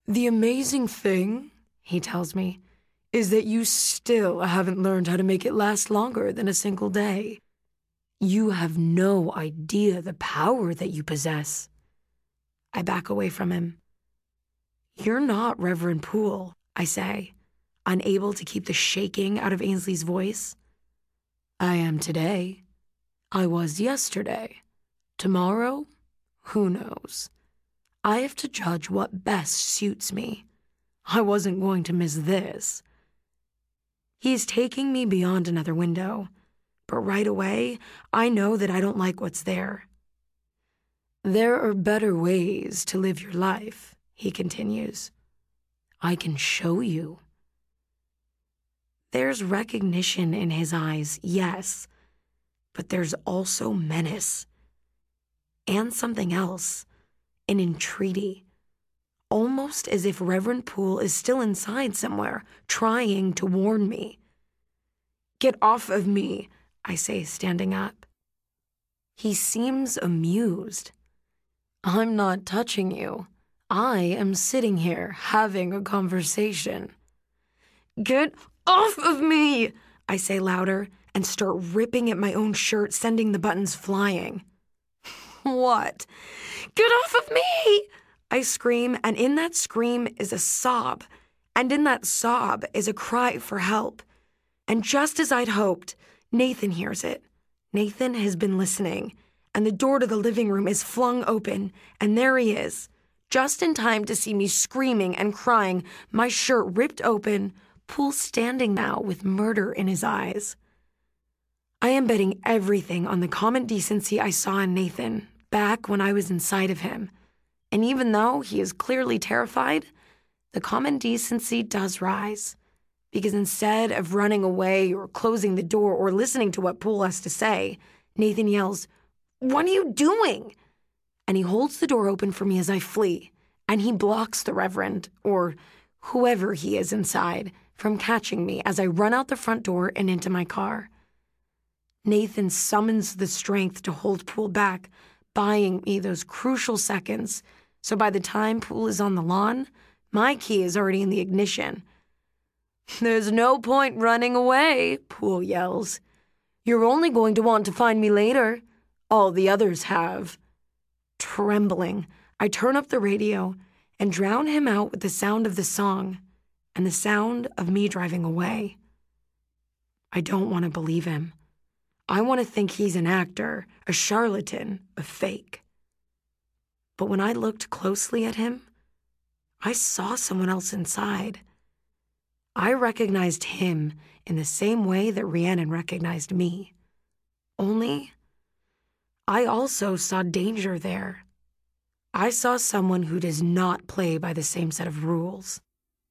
The amazing thing, he tells me, is that you still haven't learned how to make it last longer than a single day. You have no idea the power that you possess. I back away from him. You're not Reverend Poole, I say, unable to keep the shaking out of Ainsley's voice. I am today. I was yesterday. Tomorrow? Who knows? I have to judge what best suits me. I wasn't going to miss this. He's taking me beyond another window, but right away, I know that I don't like what's there. There are better ways to live your life, he continues. I can show you. There's recognition in his eyes, yes, but there's also menace. And something else, an entreaty. Almost as if Reverend Poole is still inside somewhere, trying to warn me. Get off of me, I say, standing up. He seems amused. I'm not touching you. I am sitting here having a conversation. Get off of me, I say louder and start ripping at my own shirt, sending the buttons flying. What? Get off of me! I scream, and in that scream is a sob, and in that sob is a cry for help. And just as I'd hoped, Nathan hears it. Nathan has been listening, and the door to the living room is flung open, and there he is, just in time to see me screaming and crying, my shirt ripped open, Poole standing now with murder in his eyes. I am betting everything on the common decency I saw in Nathan back when I was inside of him. And even though he is clearly terrified, the common decency does rise. Because instead of running away or closing the door or listening to what Poole has to say, Nathan yells, "What are you doing?" And he holds the door open for me as I flee, and he blocks the Reverend, or whoever he is inside, from catching me as I run out the front door and into my car. Nathan summons the strength to hold Poole back, buying me those crucial seconds, so by the time Poole is on the lawn, my key is already in the ignition. There's no point running away, Poole yells. You're only going to want to find me later. All the others have. Trembling, I turn up the radio and drown him out with the sound of the song and the sound of me driving away. I don't want to believe him. I want to think he's an actor, a charlatan, a fake. But when I looked closely at him, I saw someone else inside. I recognized him in the same way that Rhiannon recognized me. Only, I also saw danger there. I saw someone who does not play by the same set of rules.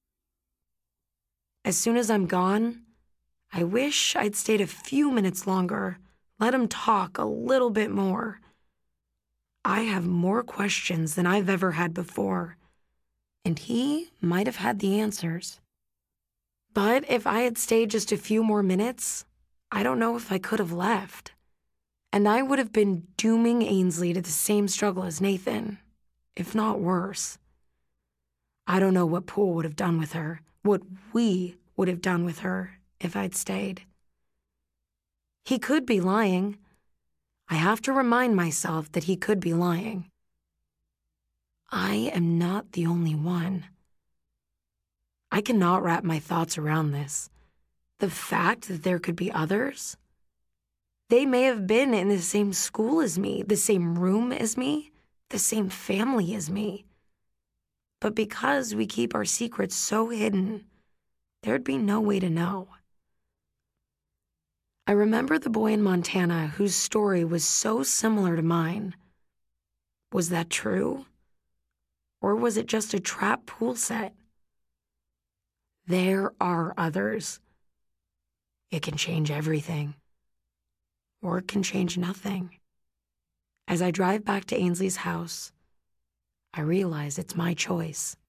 As soon as I'm gone, I wish I'd stayed a few minutes longer, let him talk a little bit more. I have more questions than I've ever had before, and he might have had the answers. But if I had stayed just a few more minutes, I don't know if I could have left. And I would have been dooming Ainsley to the same struggle as Nathan, if not worse. I don't know what Poole would have done with her, what we would have done with her if I'd stayed. He could be lying. I have to remind myself that he could be lying. I am not the only one. I cannot wrap my thoughts around this. The fact that there could be others. They may have been in the same school as me, the same room as me, the same family as me. But because we keep our secrets so hidden, there'd be no way to know. I remember the boy in Montana whose story was so similar to mine. Was that true? Or was it just a trap Poole set? There are others. It can change everything. Or it can change nothing. As I drive back to Ainsley's house, I realize it's my choice.